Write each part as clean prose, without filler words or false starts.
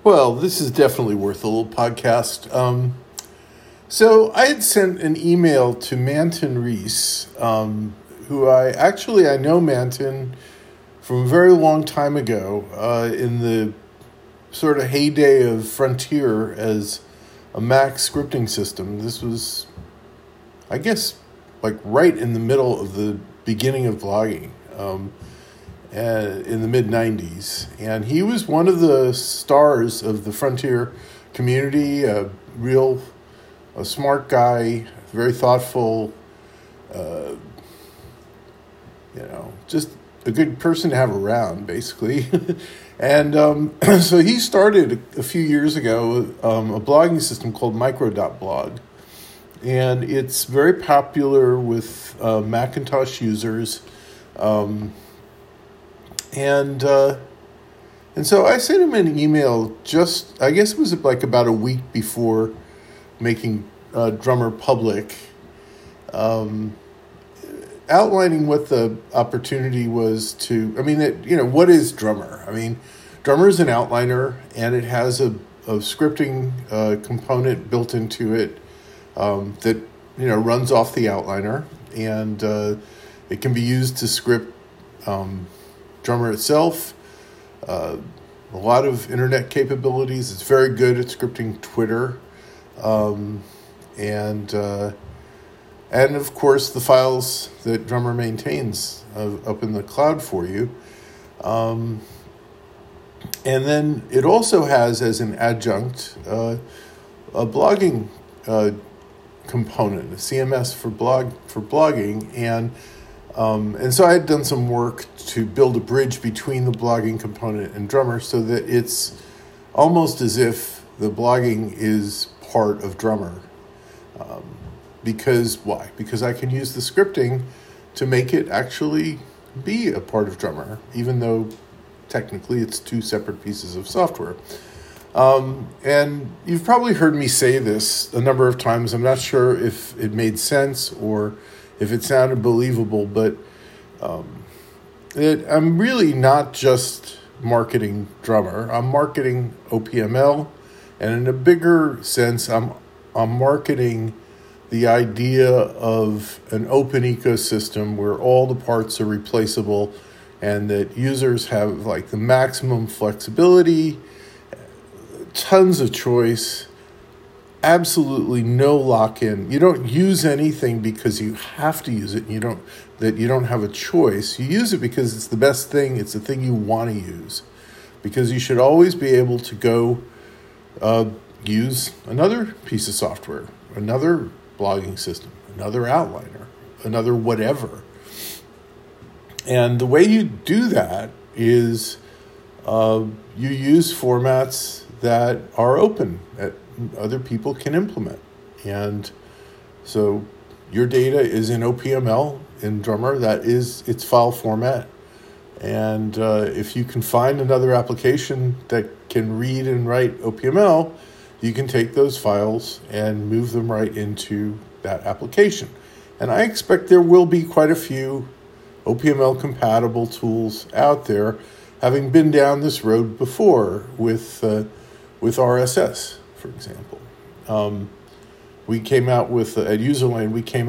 Well, this is definitely worth a little podcast. So I had sent an email to Manton Reese, who I know Manton from a very long time ago, in the sort of heyday of Frontier as a Mac scripting system. This was, I guess, like right in the middle of the beginning of blogging. In the mid-90s. And he was one of the stars of the Frontier community, a smart guy, very thoughtful, just a good person to have around, basically. And so he started a few years ago a blogging system called Micro.blog. And it's very popular with Macintosh users. And so I sent him an email I guess it was like about a week before making Drummer public, outlining what the opportunity was what is Drummer? I mean, Drummer is an outliner, and it has a scripting component built into it that, runs off the outliner, and it can be used to script Drummer itself, a lot of internet capabilities. It's very good at scripting Twitter, and of course the files that Drummer maintains up in the cloud for you. And then it also has, as an adjunct, a blogging component, a CMS for blogging, and so I had done some work to build a bridge between the blogging component and Drummer so that it's almost as if the blogging is part of Drummer. Why? Because I can use the scripting to make it actually be a part of Drummer, even though technically it's two separate pieces of software. And you've probably heard me say this a number of times. I'm not sure if it made sense or if it sounded believable, but I'm really not just marketing Drummer. I'm marketing OPML, and in a bigger sense, I'm marketing the idea of an open ecosystem where all the parts are replaceable and that users have like the maximum flexibility, tons of choice, absolutely no lock-in. You don't use anything because you have to use it, and you don't have a choice. You use it because it's the best thing. It's the thing you want to use, because you should always be able to go use another piece of software, another blogging system, another outliner, another whatever. And the way you do that is you use formats that are open, that other people can implement. And so your data is in OPML in Drummer. That is its file format. And if you can find another application that can read and write OPML, you can take those files and move them right into that application. And I expect there will be quite a few OPML compatible tools out there, having been down this road before with RSS, for example. We came out with, at Userland,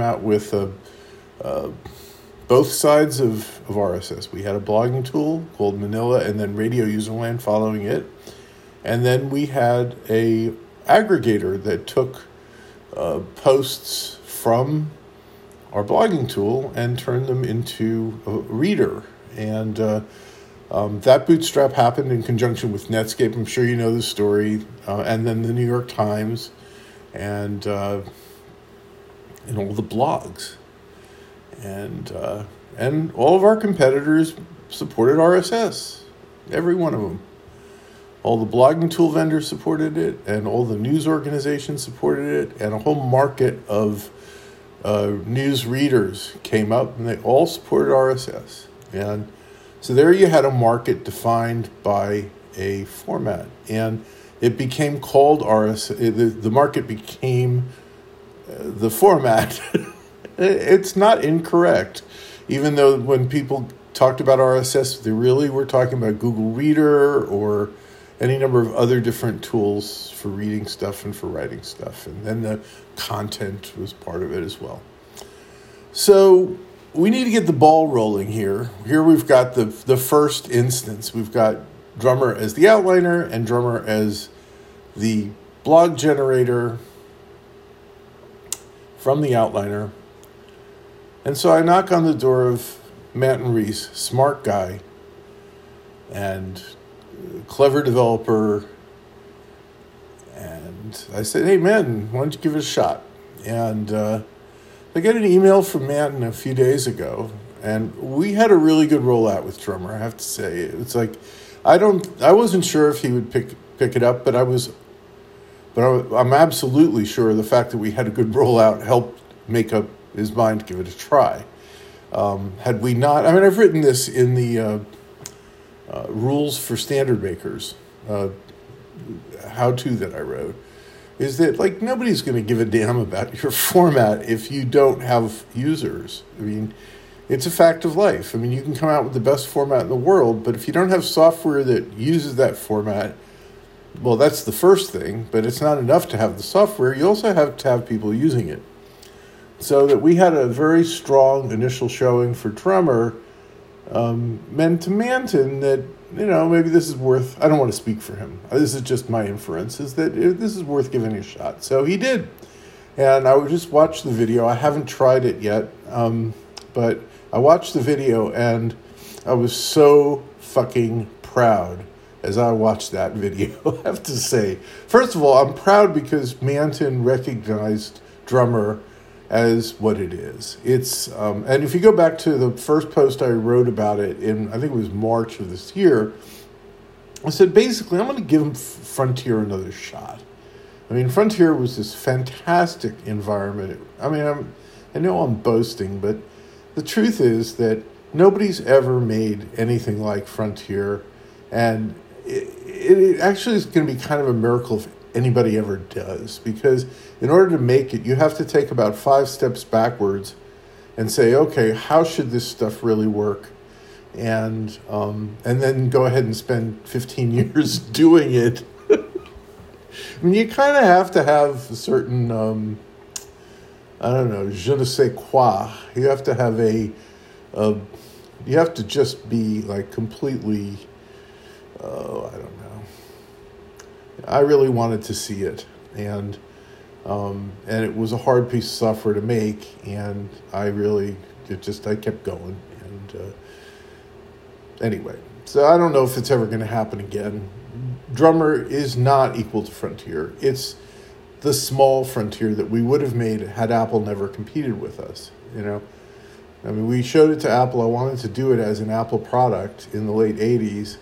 both sides of RSS. We had a blogging tool called Manila, and then Radio Userland following it. And then we had a aggregator that took posts from our blogging tool and turned them into a reader. And that bootstrap happened in conjunction with Netscape. I'm sure you know the story. And then the New York Times and all the blogs. And all of our competitors supported RSS, every one of them. All the blogging tool vendors supported it, and all the news organizations supported it, and a whole market of news readers came up, and they all supported RSS. And so there you had a market defined by a format, and it became called RSS. The market became the format. It's not incorrect, even though when people talked about RSS, they really were talking about Google Reader or any number of other different tools for reading stuff and for writing stuff. And then the content was part of it as well. So we need to get the ball rolling here. Here we've got the first instance. We've got Drummer as the outliner and Drummer as the blog generator from the outliner. And so I knock on the door of Manton Rees, smart guy and clever developer. And I said, hey, Manton, why don't you give it a shot? And I got an email from Manton a few days ago, and we had a really good rollout with Drummer, I have to say. It's like, I wasn't sure if he would pick it up, but I'm absolutely sure the fact that we had a good rollout helped make up his mind to give it a try. Had we not, I've written this in the rules for standard makers, how-to that I wrote, is that like nobody's going to give a damn about your format if you don't have users. It's a fact of life. You can come out with the best format in the world, but if you don't have software that uses that format, well, that's the first thing, but it's not enough to have the software. You also have to have people using it. So that we had a very strong initial showing for Drummer, meant to Manton that, maybe this is worth, I don't want to speak for him. This is just my inference, is that this is worth giving a shot. So he did. And I would just watch the video. I haven't tried it yet, but I watched the video and I was so fucking proud as I watched that video, I have to say. First of all, I'm proud because Manton recognized Drummer as what it is. It's and if you go back to the first post I wrote about it in, I think it was March of this year, I said, basically, I'm going to give Frontier another shot. Frontier was this fantastic environment. I know I'm boasting, but the truth is that nobody's ever made anything like Frontier, and it actually is going to be kind of a miracle if anybody ever does, because in order to make it, you have to take about 5 steps backwards and say, okay, how should this stuff really work? And then go ahead and spend 15 years doing it. You kind of have to have a certain, je ne sais quoi. You have to have you have to just be like completely, I don't know. I really wanted to see it, and it was a hard piece of software to make, and I kept going, and anyway, so I don't know if it's ever going to happen again. Drummer is not equal to Frontier. It's the small Frontier that we would have made had Apple never competed with us, we showed it to Apple. I wanted to do it as an Apple product in the late 80s,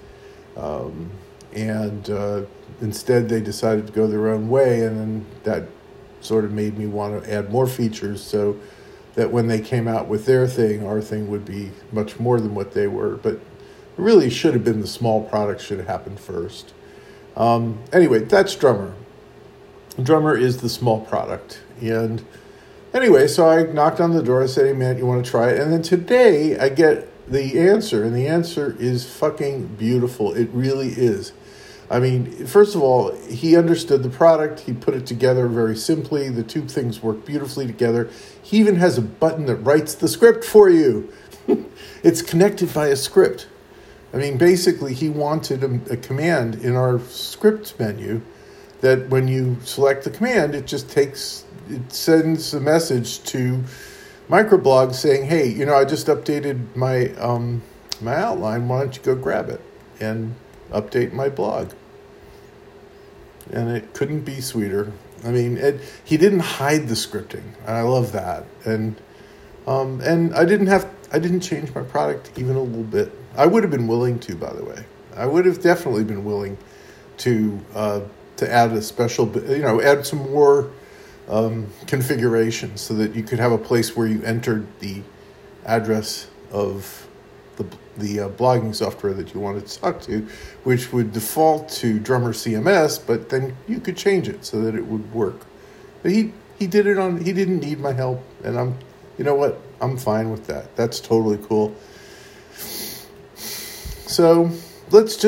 and instead they decided to go their own way, and then that sort of made me want to add more features so that when they came out with their thing, our thing would be much more than what they were. But it really should have been the small product should have happened first. Anyway, that's Drummer. Drummer is the small product. And anyway, so I knocked on the door. I said, hey, man, you want to try it? And then today I get the answer, and the answer is fucking beautiful. It really is. First of all, he understood the product. He put it together very simply. The two things work beautifully together. He even has a button that writes the script for you. It's connected by a script. Basically, he wanted a command in our script menu that when you select the command, it sends a message to Microblog saying, hey, I just updated my my outline. Why don't you go grab it and update my blog? And it couldn't be sweeter. He didn't hide the scripting, and I love that. And I didn't change my product even a little bit. I would have been willing to, by the way. I would have definitely been willing to add a special, add some more configuration so that you could have a place where you entered the address of the blogging software that you wanted to talk to, which would default to Drummer CMS, but then you could change it so that it would work. But he did it he didn't need my help, and I'm fine with that. That's totally cool. So let's just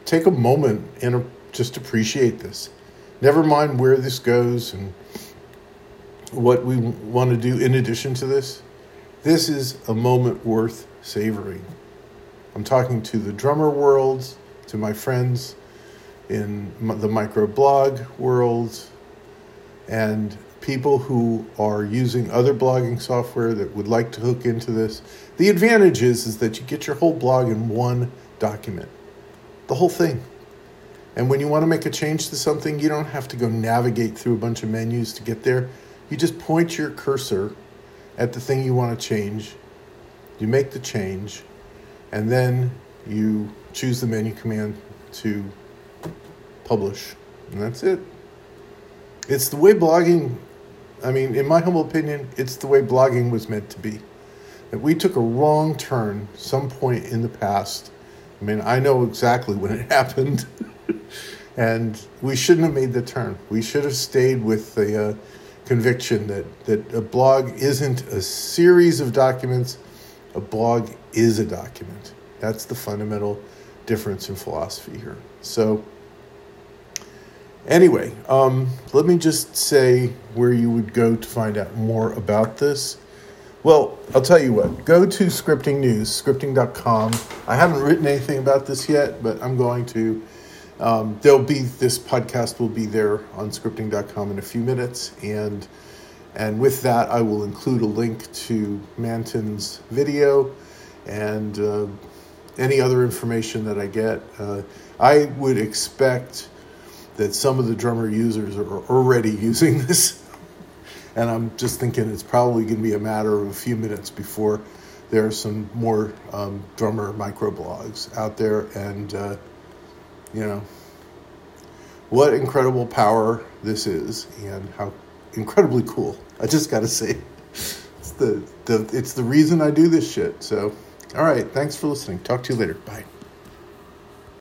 take a moment and just appreciate this. Never mind where this goes and what we want to do in addition to this. This is a moment worth savoring. I'm talking to the drummer world, to my friends in the microblog world, and people who are using other blogging software that would like to hook into this. The advantage is that you get your whole blog in one document, the whole thing. And when you want to make a change to something, you don't have to go navigate through a bunch of menus to get there. You just point your cursor at the thing you want to change. You make the change, and then you choose the menu command to publish. And that's it. It's the way blogging, in my humble opinion, it's the way blogging was meant to be. That we took a wrong turn some point in the past. I know exactly when it happened. And we shouldn't have made the turn. We should have stayed with the conviction that a blog isn't a series of documents. A blog is a document. That's the fundamental difference in philosophy here. So anyway, let me just say where you would go to find out more about this. Well, I'll tell you what. Go to Scripting News, scripting.com. I haven't written anything about this yet, but I'm going to. This podcast will be there on scripting.com in a few minutes. And with that, I will include a link to Manton's video and any other information that I get. I would expect that some of the drummer users are already using this. And I'm just thinking it's probably going to be a matter of a few minutes before there are some more drummer microblogs out there. And, what incredible power this is and how incredibly cool. I just got to say, it's the reason I do this shit. So, all right. Thanks for listening. Talk to you later. Bye.